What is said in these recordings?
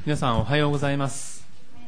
皆さんおはようございます。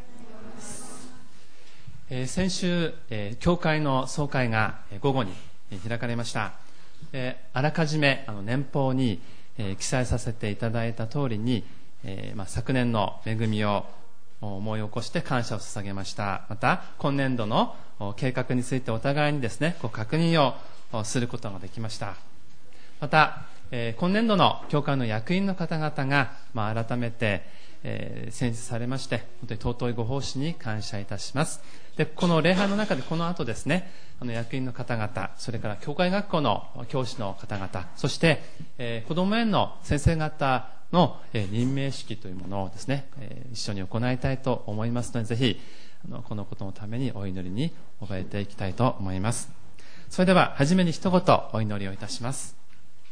先週、教会の総会が午後に開かれました。あらかじめ年報に記載させていただいた通りに、昨年の恵みを思い起こして感謝を捧げました。また今年度の計画についてお互いにですね、確認をすることができました。また今年度の教会の役員の方々が、改めて選出されまして、本当に尊いご奉仕に感謝いたします。で、この礼拝の中でこの後ですね、役員の方々、それから教会学校の教師の方々、そして、子ども園の先生方の任命式というものをですね、一緒に行いたいと思いますので、ぜひこのことのためにお祈りに覚えていきたいと思います。それでは初めに一言お祈りをいたします。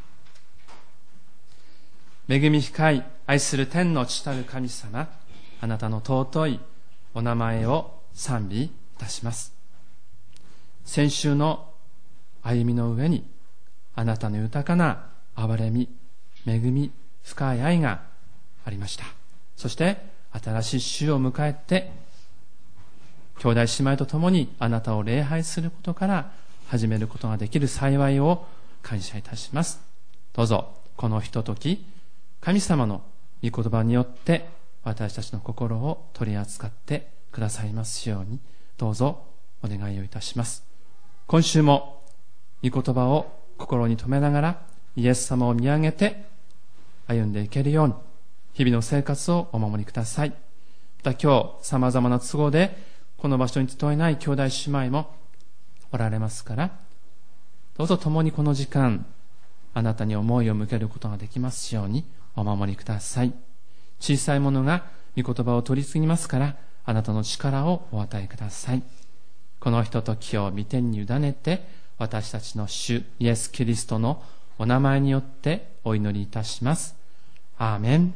恵み深い愛する天の父たる神様、あなたの尊いお名前を賛美いたします。先週の歩みの上にあなたの豊かな憐れみ、恵み、深い愛がありました。そして新しい週を迎えて、兄弟姉妹と共にあなたを礼拝することから始めることができる幸いを感謝いたします。どうぞこのひととき、神様の御言葉によって私たちの心を取り扱ってくださいますように、どうぞお願いをいたします。今週も御言葉を心に留めながらイエス様を見上げて歩んでいけるように、日々の生活をお守りください。また今日様々な都合でこの場所に集えない兄弟姉妹もおられますから、どうぞ共にこの時間あなたに思いを向けることができますようにお守りください。小さいものが御言葉を取り次ぎますから、あなたの力をお与えください。このひとときを御手に委ねて、私たちの主イエス・キリストのお名前によってお祈りいたします。アーメン。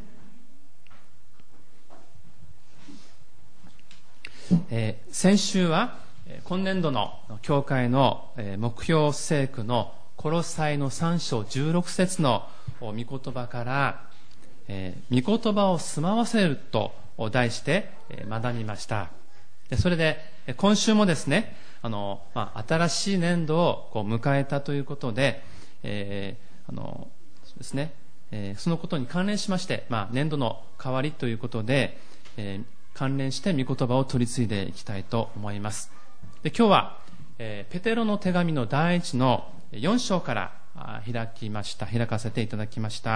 先週は今年度の教会の目標聖句のコロサイの3章16節の御言葉から、御言葉を住まわせると題して学びました。で、それで今週もですね、新しい年度を迎えたということで、そうですね、そのことに関連しまして、年度の変わりということで、関連して御言葉を取り継いでいきたいと思います。で、今日は、ペテロの手紙の第一の4章から開かせていただきました。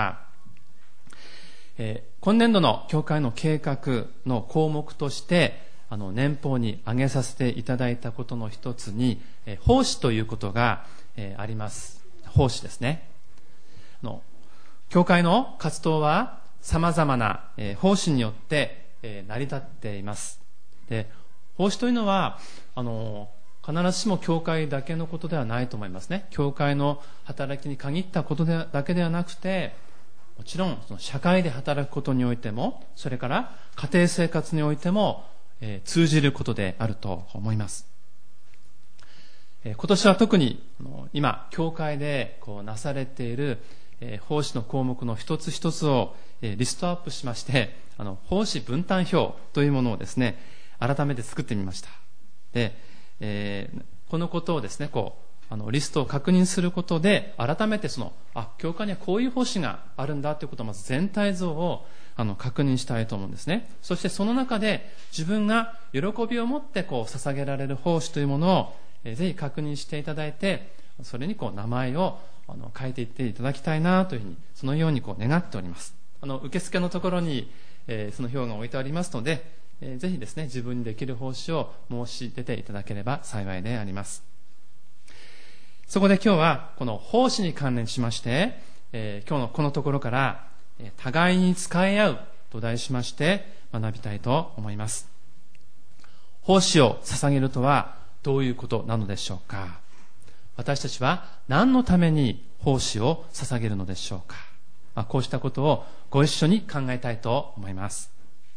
今年度の教会の計画の項目として年報に挙げさせていただいたことの一つに、奉仕ということがあります。奉仕ですね。教会の活動は様々な奉仕によって成り立っています。で、奉仕というのは必ずしも教会だけのことではないと思いますね。教会の働きに限ったことだけではなくて、もちろんその社会で働くことにおいても、それから家庭生活においても、通じることであると思います。今年は特に今教会でなされている奉仕の項目の一つ一つをリストアップしまして、奉仕分担表というものをですね、改めて作ってみました。で、このことをですね、リストを確認することで、改めて教会にはこういう奉仕があるんだということを、まず全体像を確認したいと思うんですね。そしてその中で自分が喜びを持って捧げられる奉仕というものをぜひ確認していただいて、それに名前を書いていっていただきたいなというふうに、そのように願っております。受付のところにその表が置いてありますので、ぜひですね、自分にできる奉仕を申し出ていただければ幸いであります。そこで今日はこの奉仕に関連しまして、今日のこのところから互いに使い合うと題しまして学びたいと思います。奉仕を捧げるとはどういうことなのでしょうか。私たちは何のために奉仕を捧げるのでしょうか。こうしたことをご一緒に考えたいと思います。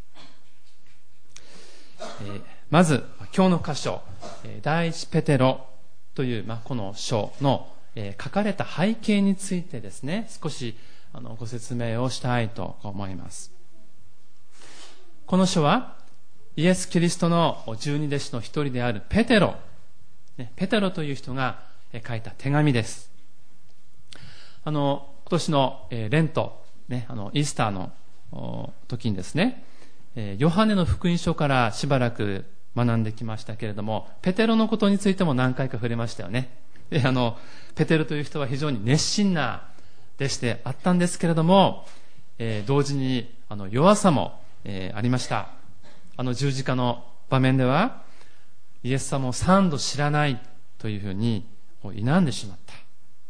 まず今日の箇所、第一ペテロという、この書の、書かれた背景についてですね、少しご説明をしたいと思います。 この書はイエス・キリストの十二弟子の一人であるペテロという人が書いた手紙です。今年のレント、イースターの時にですね、ヨハネの福音書からしばらく学んできましたけれども、ペテロのことについても何回か触れましたよね。でペテロという人は非常に熱心な弟子であったんですけれども、同時に弱さも、ありました。十字架の場面ではイエス様を3度知らないというふうに否んでしまった、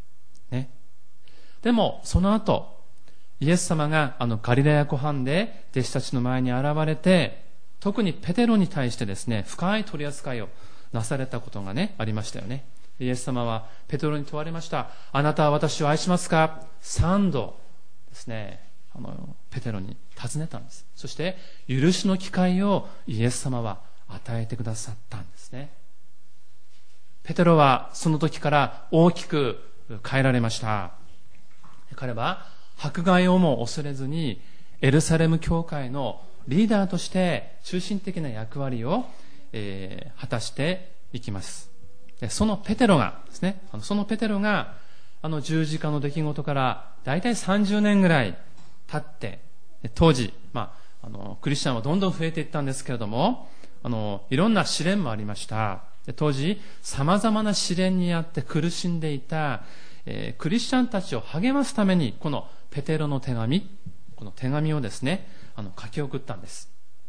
でもその後イエス様がガリラヤ湖畔で弟子たちの前に現れて、特にペテロに対してですね、深い取り扱いをなされたことがありましたよね。イエス様はペテロに問われました。あなたは私を愛しますか？3度ですね、ペテロに尋ねたんです。そして許しの機会をイエス様は与えてくださったんですね。ペテロはその時から大きく変えられました。彼は迫害をも恐れずにエルサレム教会のリーダーとして中心的な役割を、果たしていきます。そのペテロがですね、十字架の出来事からだいたい30年ぐらい経って、当時、クリスチャンはどんどん増えていったんですけれども、いろんな試練もありました。当時様々な試練にあって苦しんでいた、クリスチャンたちを励ますためにこのペテロの手紙、この手紙をですね、書き送ったんです。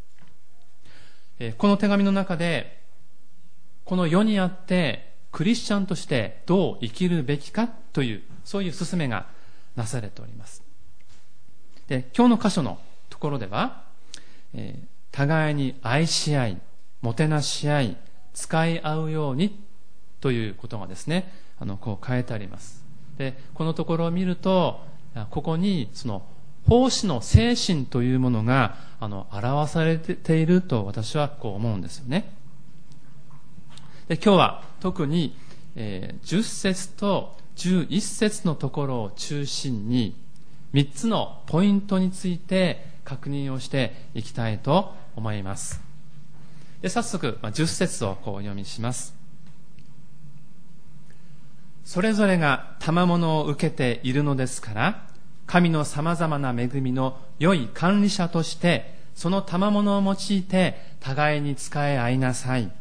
この手紙の中でこの世にあってクリスチャンとしてどう生きるべきかという、そういう勧めがなされております。で、今日の箇所のところでは、互いに愛し合い、もてなし合い、使い合うようにということがですね、こう書いてあります。で、このところを見ると、ここにその奉仕の精神というものが表されていると私はこう思うんですよね。で、今日は特に、10節と11節のところを中心に3つのポイントについて確認をしていきたいと思います。で、早速、10節をこうお読みします。それぞれが賜物を受けているのですから、神の様々な恵みの良い管理者としてその賜物を用いて互いに仕え合いなさい。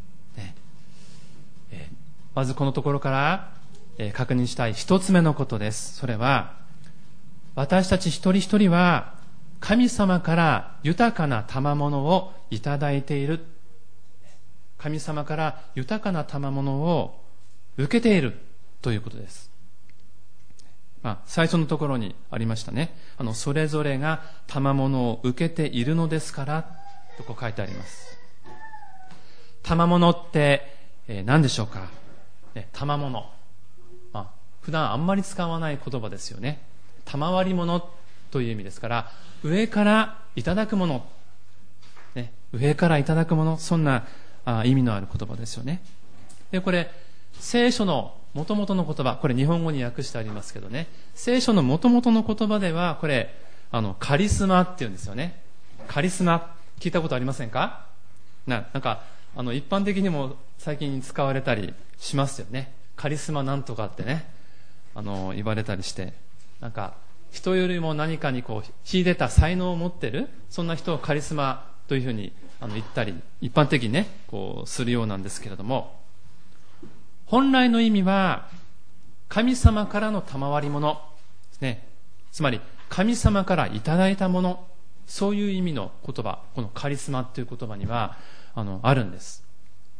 まずこのところから、確認したい一つ目のことです。それは、私たち一人一人は神様から豊かな賜物をいただいている。神様から豊かな賜物を受けているということです。最初のところにありましたね。それぞれが賜物を受けているのですからとこう書いてあります。賜物って何でしょうか。賜物、普段あんまり使わない言葉ですよね。賜り物という意味ですから、上からいただくもの、上からいただくもの、そんな意味のある言葉ですよね。で、これ聖書の元々の言葉、これ日本語に訳してありますけどね、聖書の元々の言葉ではこれカリスマっていうんですよね。カリスマ聞いたことありませんか？なんか一般的にも最近使われたりしますよね。カリスマなんとかってね、言われたりして、なんか人よりも何かにこう秀でた才能を持ってる、そんな人をカリスマというふうに言ったり、一般的にねこうするようなんですけれども、本来の意味は神様からの賜り物ですね。つまり神様からいただいたもの、そういう意味の言葉、このカリスマという言葉にはあるんです。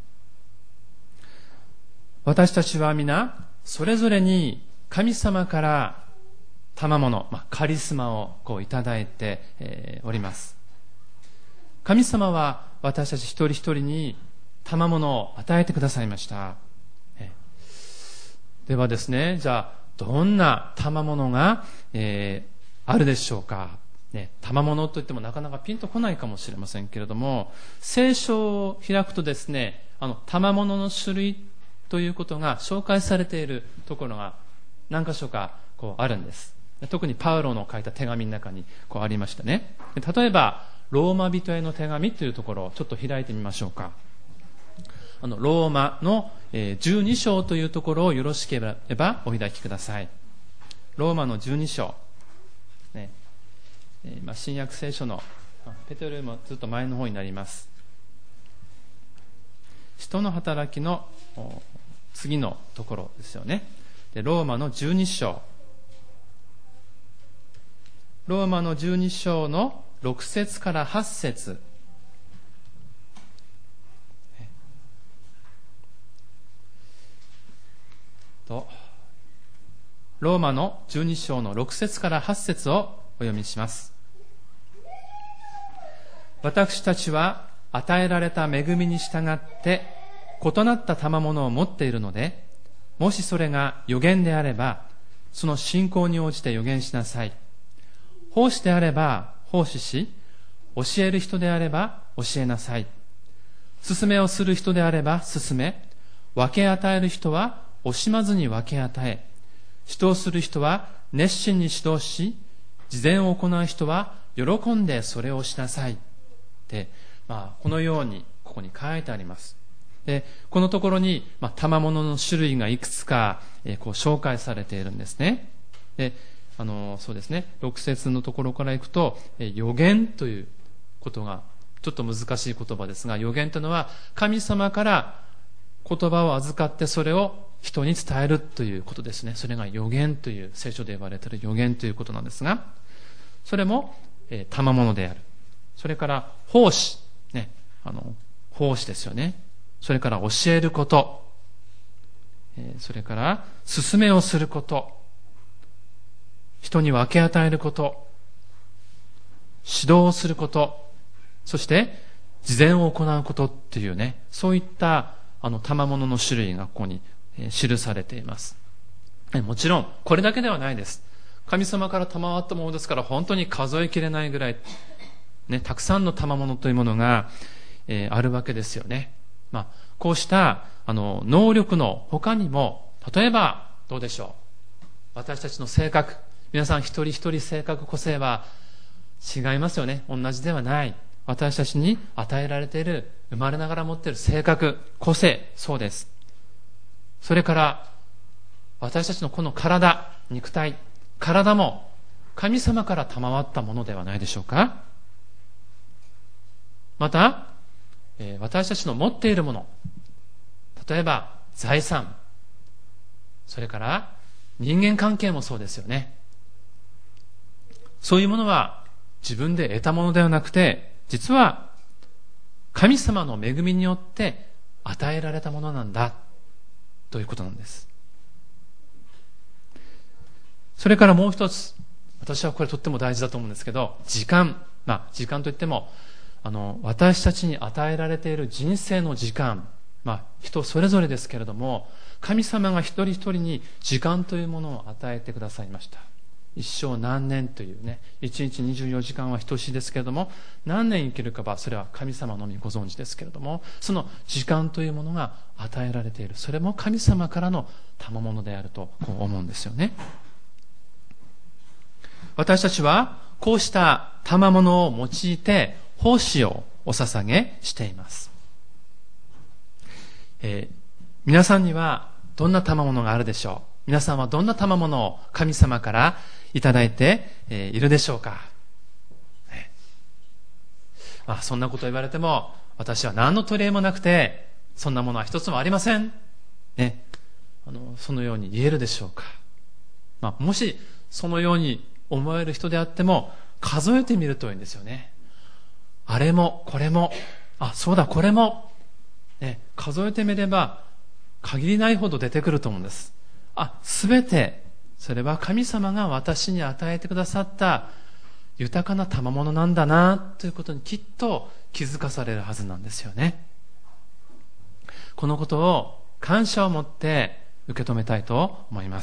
私たちは皆それぞれに神様から賜物、カリスマをこういただいて、おります。神様は私たち一人一人に賜物を与えてくださいました。ではですね、じゃあどんな賜物が、あるでしょうか。賜物といってもなかなかピンとこないかもしれませんけれども、聖書を開くとですね、賜物の種類ということが紹介されているところが何箇所かこうあるんです。特にパウロの書いた手紙の中にこうありましたね。例えばローマ人への手紙というところをちょっと開いてみましょうか。ローマの12章というところをよろしければお開きください。ローマの12章、ね、新約聖書のペテロよりもずっと前の方になります。使徒の働きの次のところですよね。でローマの12章、ローマの12章の6節から8節と、ローマの12章の6節から8節をお読みします。私たちは与えられた恵みに従って異なった賜物を持っているので、もしそれが預言であればその信仰に応じて預言しなさい。奉仕であれば奉仕し、教える人であれば教えなさい。勧めをする人であれば勧め、分け与える人は惜しまずに分け与え、指導する人は熱心に指導し、事前を行う人は喜んでそれをしなさい。で、このようにここに書いてあります。で、このところに、賜物の種類がいくつか、こう紹介されているんですね。で、そうですね、6節のところからいくと、預言ということがちょっと難しい言葉ですが、預言というのは神様から言葉を預かってそれを人に伝えるということですね。それが預言という、聖書で呼ばれている預言ということなんですが、それも賜物である。それから奉仕、ね、奉仕ですよね。それから教えること、それから勧めをすること、人に分け与えること、指導をすること、そして事前を行うことっていうね、そういった賜物の種類がここに記されています。もちろんこれだけではないです。神様から賜ったものですから、本当に数えきれないぐらい、ね、たくさんの賜物というものが、あるわけですよね。こうした能力の他にも、例えばどうでしょう、私たちの性格、皆さん一人一人性格、個性は違いますよね。同じではない。私たちに与えられている、生まれながら持っている性格、個性、そうです。それから私たちのこの体、肉体、体も神様から賜ったものではないでしょうか。また私たちの持っているもの、例えば財産、それから人間関係もそうですよね。そういうものは自分で得たものではなくて、実は神様の恵みによって与えられたものなんだということなんです。それからもう一つ、私はこれとっても大事だと思うんですけど、時間。時間といっても私たちに与えられている人生の時間、人それぞれですけれども、神様が一人一人に時間というものを与えてくださいました。一生何年というね、一日24時間は等しいですけれども、何年生きるかはそれは神様のみご存知ですけれども、その時間というものが与えられている、それも神様からの賜物であるとこう思うんですよね。私たちはこうした賜物を用いて奉仕をお捧げしています。皆さんにはどんな賜物があるでしょう。皆さんはどんな賜物を神様からいただいているでしょうか。そんなこと言われても、私は何の取り柄もなくて、そんなものは一つもありません、ね、そのように言えるでしょうか。もしそのように思える人であっても、数えてみるといいんですよね。あれもこれも、そうだこれも、ね、数えてみれば限りないほど出てくると思うんです。すべてそれは神様が私に与えてくださった豊かな賜物なんだなということにきっと気づかされるはずなんですよね。このことを感謝を持って受け止めたいと思います。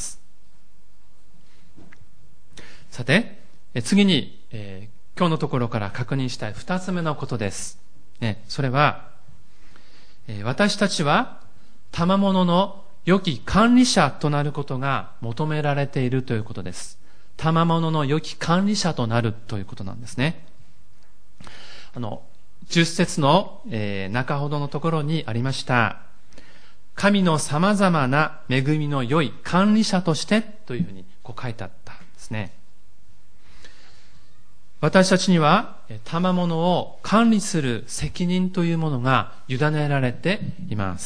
さて、次に、今日のところから確認したい二つ目のことです。それは、私たちは賜物の良き管理者となることが求められているということです。賜物の良き管理者となるということなんですね。 10節の、中ほどのところにありました。神の様々な恵みの良い管理者としてというふうにこう書いてあったんですね。私たちには賜物を管理する責任というものが委ねられています。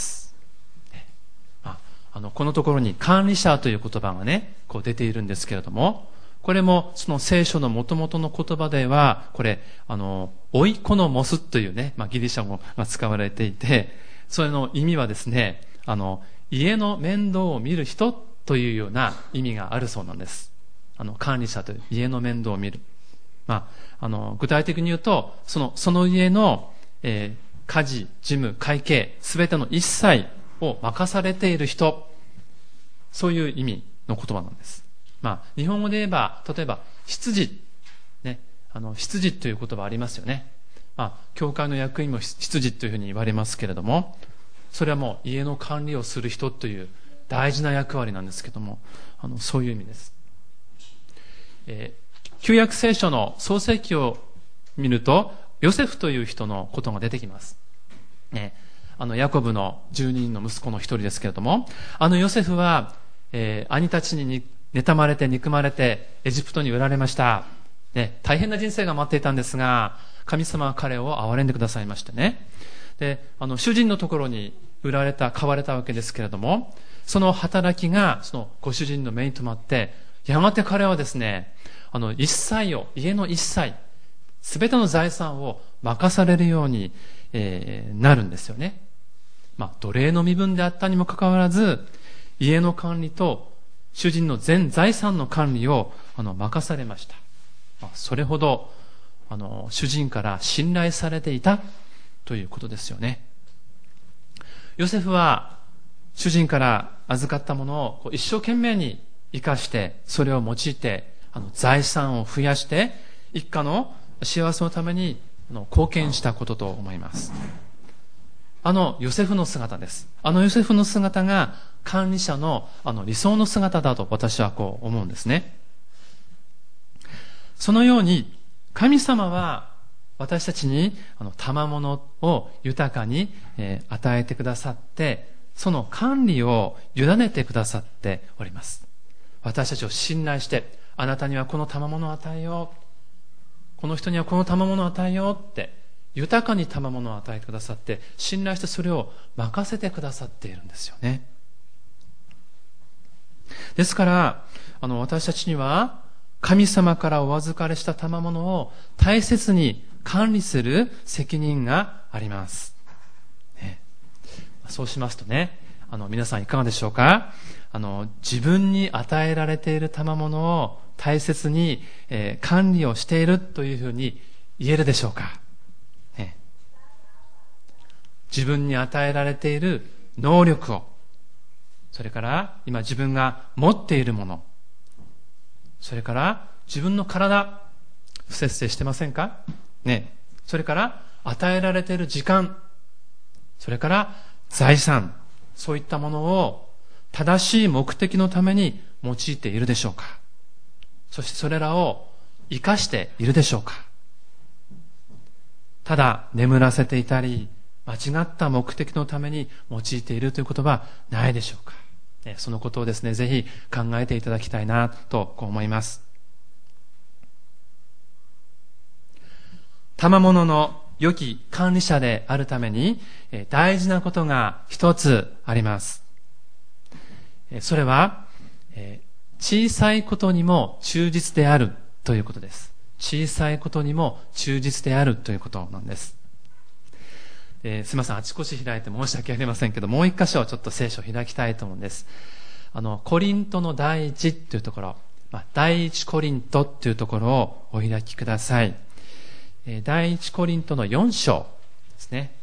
このところに管理者という言葉がね、こう出ているんですけれども、これもその聖書の元々の言葉では、これ、オイコノモスというね、ギリシャ語が使われていて、それの意味はですね、家の面倒を見る人というような意味があるそうなんです。管理者という家の面倒を見る。具体的に言うと、その家の、家事、事務、会計、すべての一切を任されている人、そういう意味の言葉なんです。日本語で言えば、例えば、執事、ね、執事という言葉ありますよね。教会の役員も執事というふうに言われますけれども、それはもう家の管理をする人という大事な役割なんですけども、そういう意味です。旧約聖書の創世記を見ると、ヨセフという人のことが出てきます。ヤコブの12人の息子の一人ですけれども、ヨセフは、兄たちに妬まれて憎まれてエジプトに売られました。大変な人生が待っていたんですが、神様は彼を憐れんでくださいましてね。で、主人のところに買われたわけですけれども、その働きがそのご主人の目に留まって、やがて彼はですね、家の一切、すべての財産を任されるように、なるんですよね。奴隷の身分であったにもかかわらず、家の管理と主人の全財産の管理を任されました。それほど主人から信頼されていたということですよね。ヨセフは主人から預かったものを一生懸命に生かして、それを用いて財産を増やして一家の幸せのために貢献したことと思います。ヨセフの姿です。ヨセフの姿が管理者の理想の姿だと私はこう思うんですね。そのように神様は私たちに賜物を豊かに与えてくださって、その管理を委ねてくださっております。私たちを信頼して、あなたにはこの賜物を与えよう、この人にはこの賜物を与えようって豊かに賜物を与えてくださって、信頼してそれを任せてくださっているんですよね。ですから私たちには神様からお預かりした賜物を大切に管理する責任があります、そうしますとね、皆さんいかがでしょうか。自分に与えられている賜物を大切に、管理をしているというふうに言えるでしょうか。自分に与えられている能力を、それから今自分が持っているもの、それから自分の体、不節制してませんかね。それから与えられている時間、それから財産、そういったものを正しい目的のために用いているでしょうか。そしてそれらを生かしているでしょうか。ただ眠らせていたり、間違った目的のために用いているということはないでしょうか。そのことをですね、ぜひ考えていただきたいなと思います。賜物の良き管理者であるために大事なことが一つあります。それは小さいことにも忠実であるということです。小さいことにも忠実であるということなんです。すみません、あちこち開いて申し訳ありませんけど、もう一箇所ちょっと聖書を開きたいと思うんです。コリントの第一というところ、第一コリントというところをお開きください。第一コリントの4章ですね。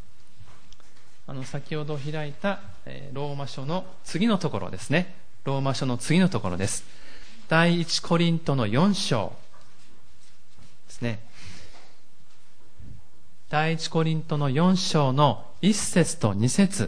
先ほど開いたローマ書の次のところですね。ローマ書の次のところです。第一コリントの4章ですね。第一コリントの4章の1節と2節、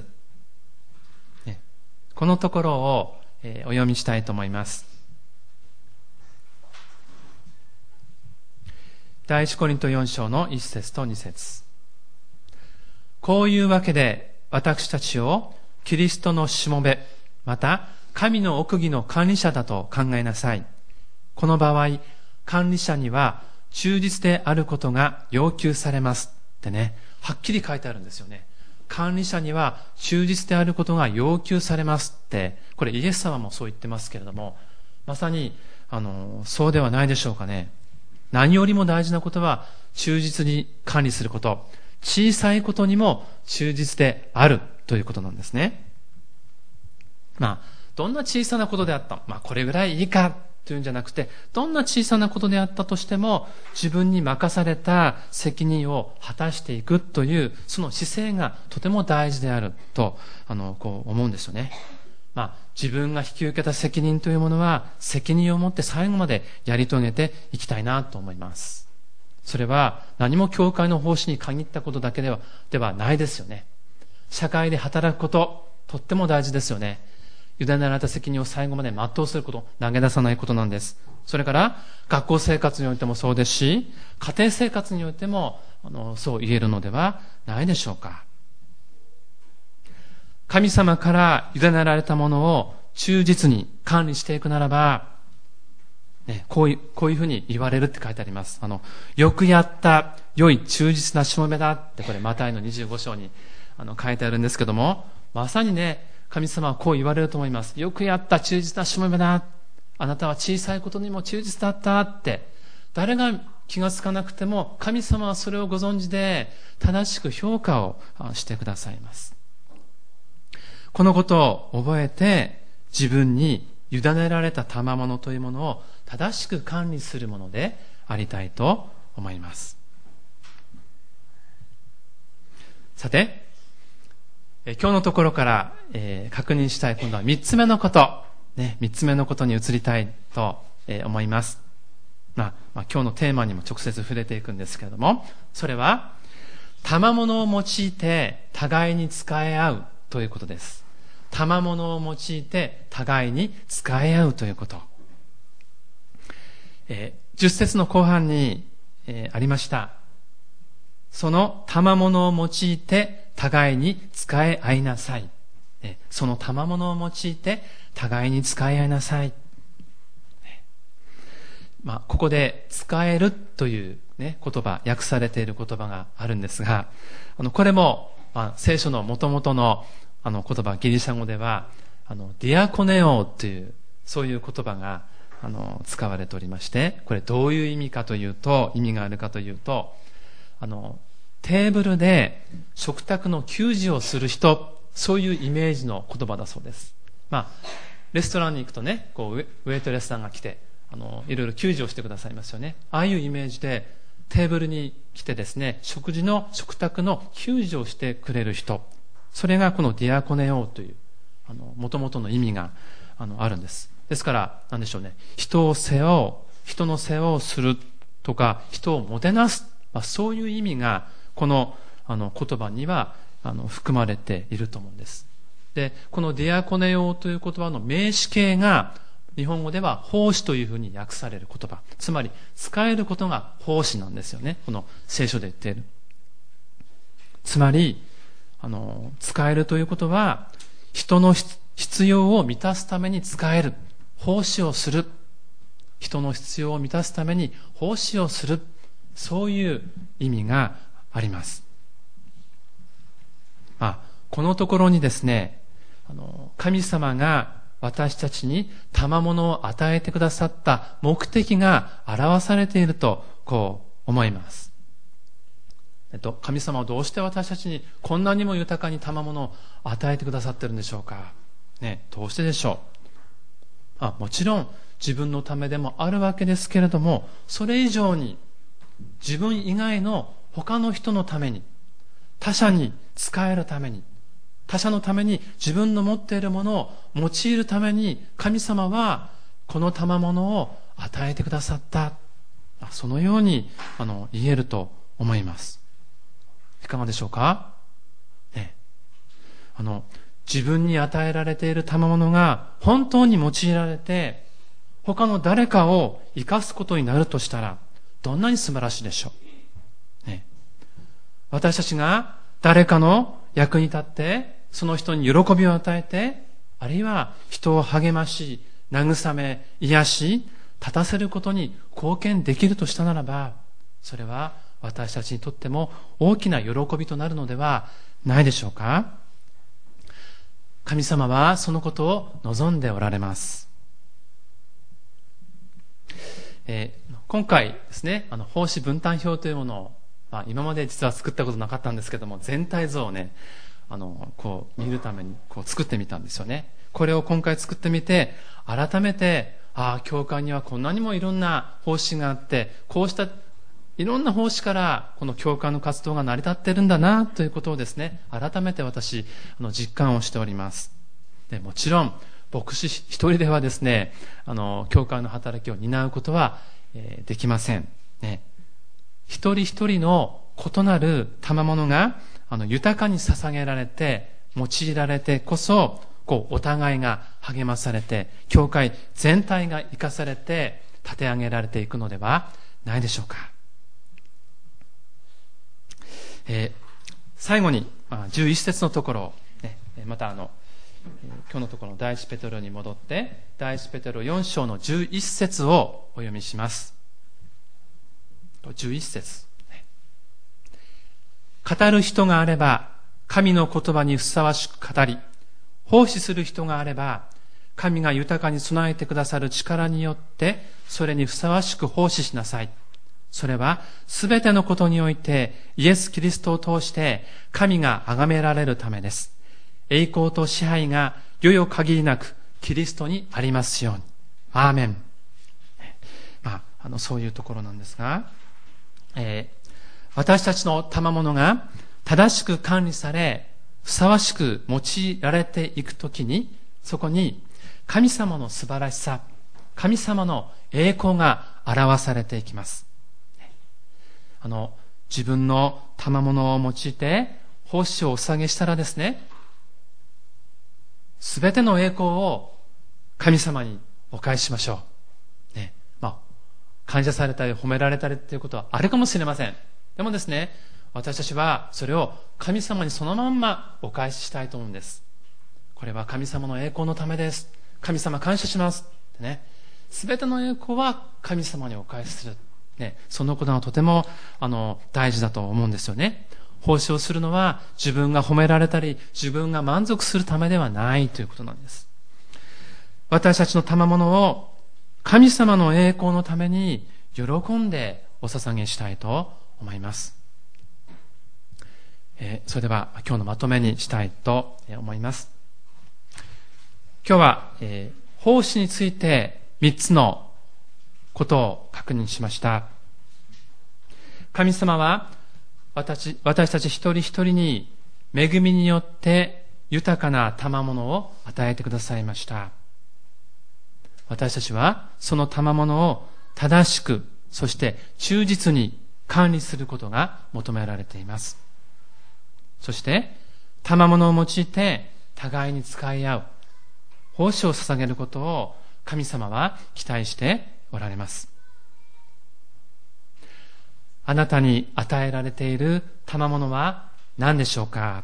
このところをお読みしたいと思います。 第一コリント4章の1節と2節。こういうわけで私たちをキリストのしもべ、また神の奥義の管理者だと考えなさい。この場合、管理者には忠実であることが要求されますってね、はっきり書いてあるんですよね。管理者には忠実であることが要求されますって、これイエス様もそう言ってますけれども、まさにそうではないでしょうかね。何よりも大事なことは忠実に管理すること、小さいことにも忠実であるということなんですね。どんな小さなことであった、これぐらいいいかというんじゃなくて、どんな小さなことであったとしても自分に任された責任を果たしていくというその姿勢がとても大事であるとこう思うんですよね。自分が引き受けた責任というものは責任を持って最後までやり遂げていきたいなと思います。それは何も教会の奉仕に限ったことだけではないですよね。社会で働くこと、とっても大事ですよね。委ねられた責任を最後まで全うすること、投げ出さないことなんです。それから学校生活においてもそうですし、家庭生活においてもそう言えるのではないでしょうか。神様から委ねられたものを忠実に管理していくならば、こういうふうに言われるって書いてあります。よくやった良い忠実なしもべだって、これマタイの25章に書いてあるんですけども、まさにね、神様はこう言われると思います。よくやった忠実なしもべだ。あなたは小さいことにも忠実だったって。誰が気がつかなくても神様はそれをご存知で正しく評価をしてくださいます。このことを覚えて、自分に委ねられた賜物というものを正しく管理するものでありたいと思います。さて、今日のところから、確認したい今度は3つ目のこと、3つ目のことに移りたいと、思います。今日のテーマにも直接触れていくんですけれども、それは賜物を用いて互いに使い合うということです。賜物を用いて互いに使い合うということ。10節の後半に、ありました。その賜物を用いて互いに使い合いなさい。その賜物を用いて互いに使い合いなさい。ここで使えるという言葉、訳されている言葉があるんですが、これも、聖書の元々の言葉、ギリシャ語ではディアコネオというそういう言葉が使われておりまして、これどういう意味があるかというと、テーブルで食卓の給仕をする人、そういうイメージの言葉だそうです。レストランに行くとね、ウェイトレスさんが来ていろいろ給仕をしてくださいますよね。ああいうイメージでテーブルに来てですね、食卓の給仕をしてくれる人、それがこのディアコネオという元々の意味があるんです。ですから何でしょうね、人の世話をするとか人をもてなす、そういう意味がこの言葉には含まれていると思うんです。で、このディアコネオという言葉の名詞形が日本語では奉仕というふうに訳される言葉、つまり使えることが奉仕なんですよね。この聖書で言っている。つまり使えるということは人の必要を満たすために使える、奉仕をする、人の必要を満たすために奉仕をする、そういう意味があります。このところにですね、神様が私たちに賜物を与えてくださった目的が表されているとこう思います。神様はどうして私たちにこんなにも豊かに賜物を与えてくださっているんでしょうか、どうしてでしょう。もちろん自分のためでもあるわけですけれども、それ以上に自分以外の他の人のために、他者に使えるために、他者のために自分の持っているものを用いるために、神様はこの賜物を与えてくださった、そのように言えると思います。いかがでしょうか。自分に与えられている賜物が本当に用いられて他の誰かを生かすことになるとしたら、 どんなに素晴らしいでしょう。私たちが誰かの役に立って、その人に喜びを与えて、あるいは人を励まし、慰め、癒し、立たせることに貢献できるとしたならば、それは私たちにとっても大きな喜びとなるのではないでしょうか。神様はそのことを望んでおられます。今回ですね、奉仕分担表というものを、今まで実は作ったことなかったんですけども、全体像をね、こう見るためにこう作ってみたんですよね。これを今回作ってみて、改めて、教会にはこんなにもいろんな奉仕があって、こうしたいろんな奉仕からこの教会の活動が成り立っているんだなということをですね、改めて私実感をしております。でもちろん牧師一人ではですね、教会の働きを担うことはできませんね。一人一人の異なる賜物が豊かに捧げられて用いられてこそ、お互いが励まされて、教会全体が生かされて立て上げられていくのではないでしょうか。最後に11節のところを、また今日のところの第一ペテロに戻って、第一ペテロ4章の11節をお読みします。11節、語る人があれば神の言葉にふさわしく語り、奉仕する人があれば神が豊かに備えてくださる力によってそれにふさわしく奉仕しなさい。それはすべてのことにおいてイエス・キリストを通して神が崇められるためです。栄光と支配がよよ限りなくキリストにありますように。アーメン。そういうところなんですが、私たちの賜物が正しく管理され、ふさわしく用いられていくときに、そこに神様の素晴らしさ、神様の栄光が表されていきます。自分の賜物を用いて奉仕をお捧げしたらですね、すべての栄光を神様にお返ししましょう。感謝されたり褒められたりということはあるかもしれません。でもですね、私たちはそれを神様にそのまんまお返ししたいと思うんです。これは神様の栄光のためです。神様感謝しますってね。すべての栄光は神様にお返しする。そのことがとても大事だと思うんですよね。奉仕をするのは自分が褒められたり自分が満足するためではないということなんです。私たちの賜物を神様の栄光のために喜んでお捧げしたいと思います。それでは今日のまとめにしたいと思います。今日は、奉仕について3つのことを確認しました。神様は私たち一人一人に恵みによって豊かな賜物を与えてくださいました。私たちはその賜物を正しく、そして忠実に管理することが求められています。そして賜物を用いて互いに使い合う、奉仕を捧げることを神様は期待しておられます。あなたに与えられている賜物は何でしょうか。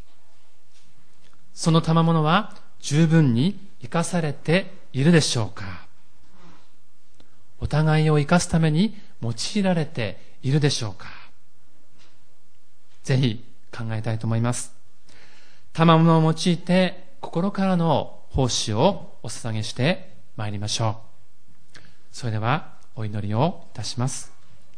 その賜物は十分に生かされているでしょうか。お互いを生かすために用いられているでしょうか。ぜひ考えたいと思います。賜物を用いて心からの奉仕をお捧げしてまいりましょう。それではお祈りをいたします。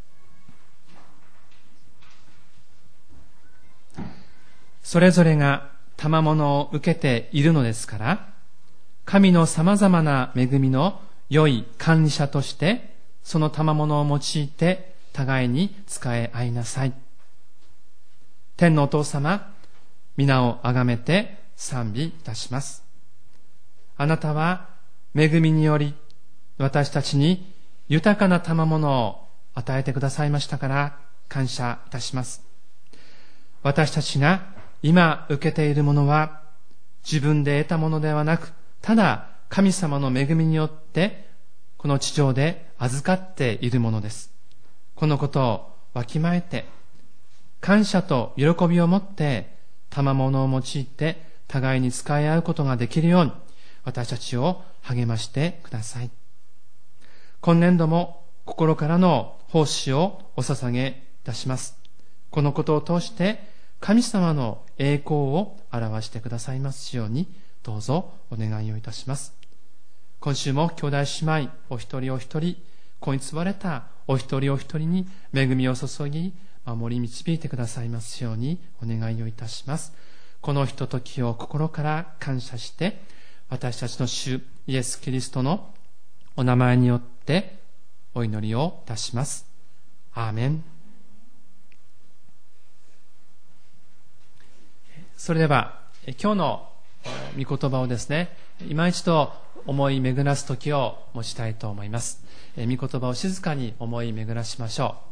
それぞれが賜物を受けているのですから、神のさまざまな恵みの良い管理者としてその賜物を用いて互いに仕え合いなさい。天のお父様、皆をあがめて賛美いたします。あなたは恵みにより私たちに豊かな賜物を与えてくださいましたから感謝いたします。私たちが今受けているものは自分で得たものではなく、ただ神様の恵みによってこの地上で預かっているものです。 このことをわきまえて、感謝と喜びを持って賜物を用いて互いに使い合うことができるように、私たちを励ましてください。今年度も心からの奉仕をお捧げいたします。このことを通して神様の栄光を表してくださいますように、どうぞお願いをいたします。今週も兄弟姉妹お一人お一人、子につばれたお一人お一人に恵みを注ぎ守り導いてくださいますようにお願いをいたします。このひとときを心から感謝して、私たちの主イエス・キリストのお名前によってお祈りをいたします。アーメン。それでは今日の御言葉をですね、今一度思い巡らす時を持ちたいと思います。御言葉を静かに思い巡らしましょう。